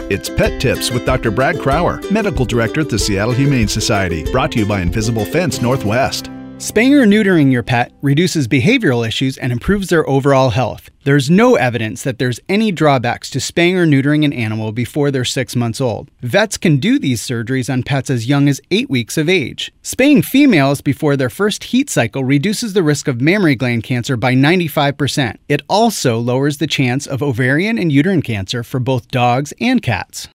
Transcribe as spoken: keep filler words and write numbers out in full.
It's Pet Tips with Doctor Brad Crower, Medical Director at the Seattle Humane Society, brought to you by Invisible Fence Northwest. Spaying or neutering your pet reduces behavioral issues and improves their overall health. There's no evidence that there's any drawbacks to spaying or neutering an animal before they're six months old. Vets can do these surgeries on pets as young as eight weeks of age. Spaying females before their first heat cycle reduces the risk of mammary gland cancer by ninety-five percent. It also lowers the chance of ovarian and uterine cancer for both dogs and cats.